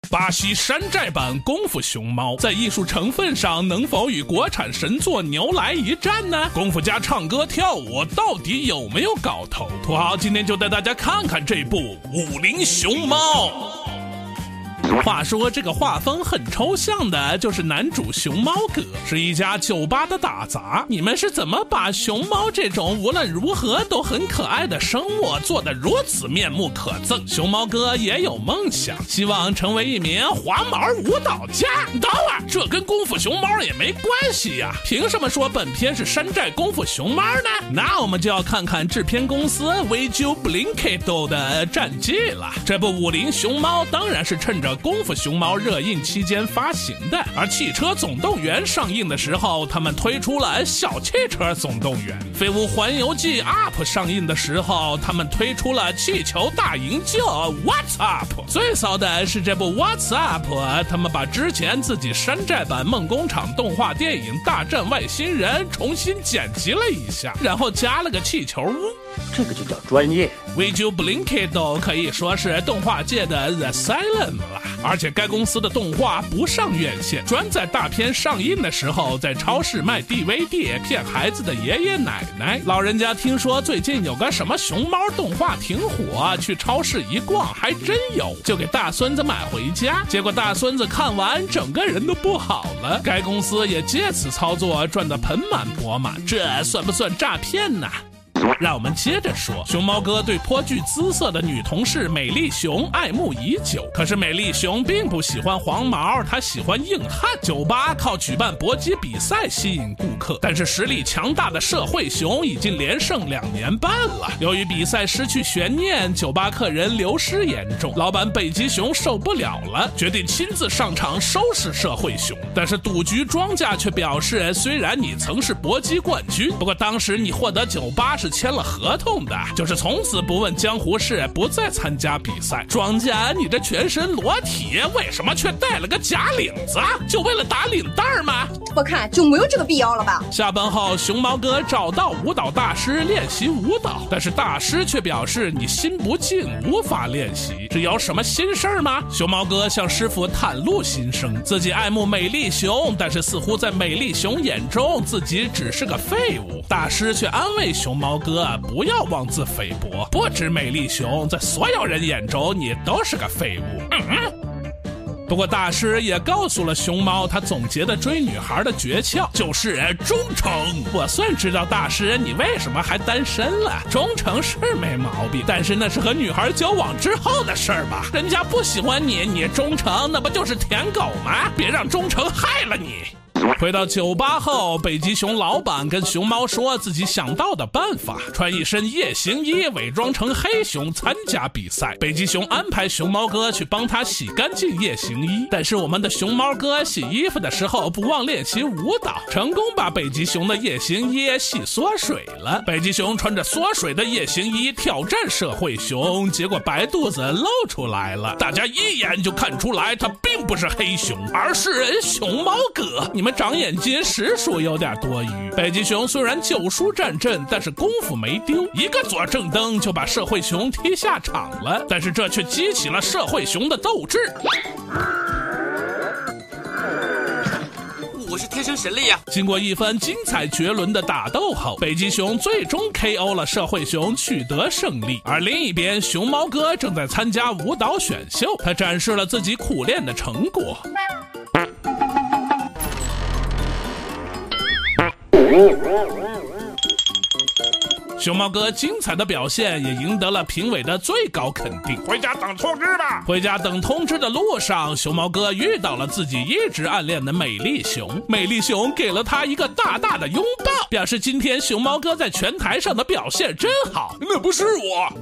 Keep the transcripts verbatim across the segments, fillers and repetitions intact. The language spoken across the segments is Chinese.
巴西山寨版功夫熊猫在艺术成分上能否与国产神作牛来一战呢？功夫家唱歌跳舞到底有没有搞头？土豪今天就带大家看看这部《武林熊猫》。话说这个画风很抽象的，就是男主熊猫哥是一家酒吧的打杂。你们是怎么把熊猫这种无论如何都很可爱的生物做得如此面目可憎？熊猫哥也有梦想，希望成为一名黄毛舞蹈家。等会儿，这跟功夫熊猫也没关系呀、啊，凭什么说本片是山寨功夫熊猫呢？那我们就要看看制片公司 Video Blinkedo 的战绩了。这部《武林熊猫》当然是趁着功夫熊猫热映期间发行的，而汽车总动员上映的时候，他们推出了小汽车总动员；飞屋环游记 Up 上映的时候，他们推出了气球大营救 What's Up。最骚的是这部 What's Up， 他们把之前自己山寨版梦工厂动画电影大战外星人重新剪辑了一下，然后加了个气球屋， 这个就叫专业。 Video Blinkedo 可以说是动画界的 The Asylum 了，而且该公司的动画不上院线，专在大片上映的时候在超市卖 D V D 骗孩子的爷爷奶奶。老人家听说最近有个什么熊猫动画挺火，去超市一逛还真有，就给大孙子买回家。结果大孙子看完整个人都不好了，该公司也借此操作赚得盆满钵满，这算不算诈骗呢？让我们接着说，熊猫哥对颇具姿色的女同事美丽熊爱慕已久，可是美丽熊并不喜欢黄毛，她喜欢硬汉。酒吧靠举办搏击比赛吸引顾客，但是实力强大的社会熊已经连胜两年半了。由于比赛失去悬念，酒吧客人流失严重，老板北极熊受不了了，决定亲自上场收拾社会熊。但是赌局庄家却表示，虽然你曾是搏击冠军，不过当时你获得酒吧是签了合同的，就是从此不问江湖事，不再参加比赛。庄家，你这全身裸体，为什么却带了个假领子？就为了打领带吗？ 我看就没有这个必要了吧。 下班后，熊猫哥找到舞蹈大师练习舞蹈，但是大师却表示你心不静，无法练习。这有什么心事吗？熊猫哥向师傅袒露心声，自己爱慕美丽熊，但是似乎在美丽熊眼中自己只是个废物。大师却安慰熊猫哥不要妄自菲薄，不止美丽熊，在所有人眼中你都是个废物。嗯嗯。不过大师也告诉了熊猫他总结的追女孩的诀窍，就是忠诚。我算知道大师你为什么还单身了，忠诚是没毛病，但是那是和女孩交往之后的事儿吧。人家不喜欢你，你忠诚，那不就是舔狗吗？别让忠诚害了你。回到酒吧后，北极熊老板跟熊猫说自己想到的办法，穿一身夜行衣伪装成黑熊参加比赛。北极熊安排熊猫哥去帮他洗干净夜行衣，但是我们的熊猫哥洗衣服的时候不忘练习舞蹈，成功把北极熊的夜行衣洗缩水了。北极熊穿着缩水的夜行衣挑战社会熊，结果白肚子露出来了，大家一眼就看出来他并不是黑熊，而是熊猫哥。你们长眼睛实属有点多余。北极熊虽然九输战阵，但是功夫没丢，一个左正蹬就把社会熊踢下场了，但是这却激起了社会熊的斗志。 我是天生神力呀！ 经过一番精彩绝伦的打斗后，北极熊最终 K O 了社会熊，取得胜利。而另一边，熊猫哥正在参加舞蹈选秀，他展示了自己苦练的成果。熊猫哥精彩的表现也赢得了评委的最高肯定。 回家等通知吧。 回家等通知的路上，熊猫哥遇到了自己一直暗恋的美丽熊。美丽熊给了他一个大大的拥抱，表示今天熊猫哥在拳台上的表现真好。 那不是我，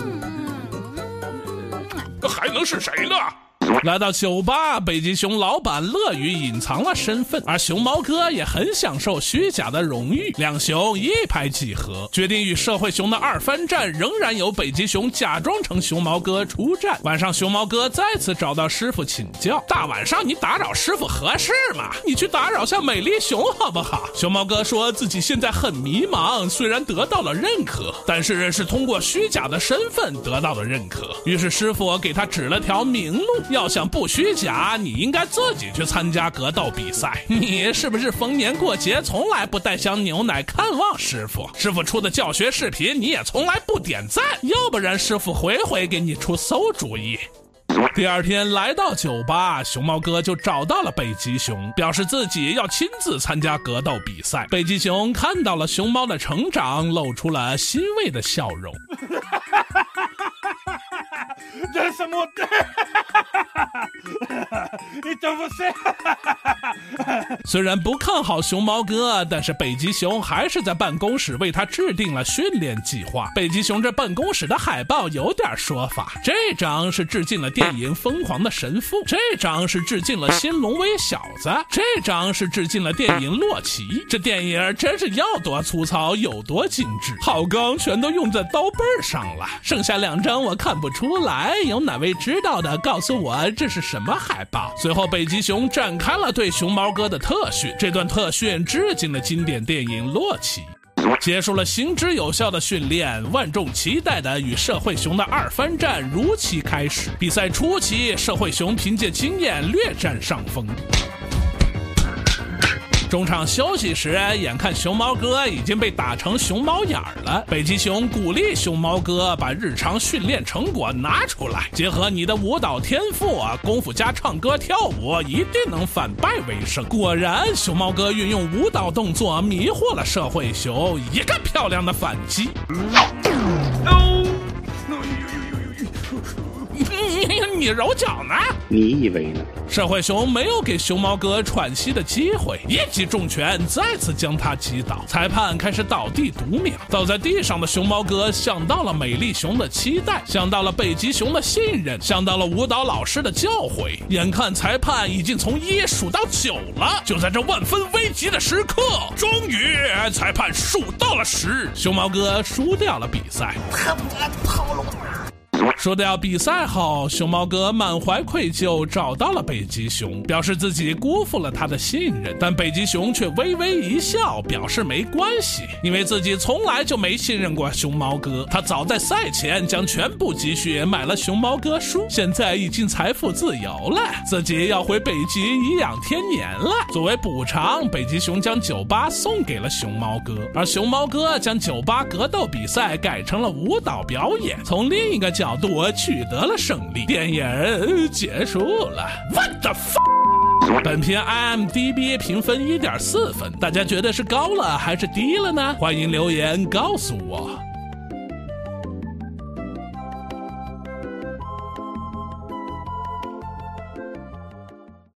还能是谁呢？ 来到酒吧，北极熊老板乐于隐藏了身份，而熊猫哥也很享受虚假的荣誉。两熊一拍即合，决定与社会熊的二番战仍然由北极熊假装成熊猫哥出战。晚上，熊猫哥再次找到师傅请教：大晚上你打扰师傅合适吗？你去打扰下美丽熊好不好？熊猫哥说自己现在很迷茫，虽然得到了认可，但是是通过虚假的身份得到的认可。于是师傅给他指了条明路，要要想不虚假，你应该自己去参加格斗比赛。你是不是逢年过节从来不带箱牛奶看望师傅？师傅出的教学视频你也从来不点赞，要不然师傅回回给你出馊主意。第二天来到酒吧，熊猫哥就找到了北极熊，表示自己要亲自参加格斗比赛。北极熊看到了熊猫的成长，露出了欣慰的笑容。 这是什么？你怎么是？ 虽然不看好熊猫哥，但是北极熊还是在办公室为他制定了训练计划。北极熊这办公室的海报有点说法，这张是致敬了电影《疯狂的神父》，这张是致敬了新龙威小子，这张是致敬了电影《洛奇》。这电影真是要多粗糙有多精致，好钢全都用在刀背上了。剩下两张我看不出来，有哪位知道的告诉我这是什么海报？随后北极熊展开了对熊猫哥的特训，这段特训致敬了经典电影《洛奇》。结束了行之有效的训练，万众期待的与社会熊的二番战如期开始。比赛初期，社会熊凭借经验略占上风。中场休息时，眼看熊猫哥已经被打成熊猫眼儿了，北极熊鼓励熊猫哥把日常训练成果拿出来，结合你的舞蹈天赋啊，功夫加唱歌跳舞，一定能反败为胜。果然，熊猫哥运用舞蹈动作迷惑了社会熊，一个漂亮的反击。你揉脚呢？ 你以为呢？ 社会熊没有给熊猫哥喘息的机会，一记重拳再次将他击倒。裁判开始倒地读秒，倒在地上的熊猫哥想到了美丽熊的期待，想到了北极熊的信任，想到了舞蹈老师的教诲。眼看裁判已经从一数到九了，就在这万分危急的时刻，终于裁判数到了十，熊猫哥输掉了比赛。输掉比赛后，熊猫哥满怀愧疚找到了北极熊，表示自己辜负了他的信任，但北极熊却微微一笑，表示没关系，因为自己从来就没信任过熊猫哥。他早在赛前将全部积蓄买了熊猫哥书，现在已经财富自由了，自己要回北极颐养天年了。作为补偿，北极熊将酒吧送给了熊猫哥，而熊猫哥将酒吧格斗比赛改成了舞蹈表演，从另一个角度我取得了胜利。电影结束了。 What the fuck？ 本片 I M D B 评分 一点四 分，大家觉得是高了还是低了呢？欢迎留言告诉我。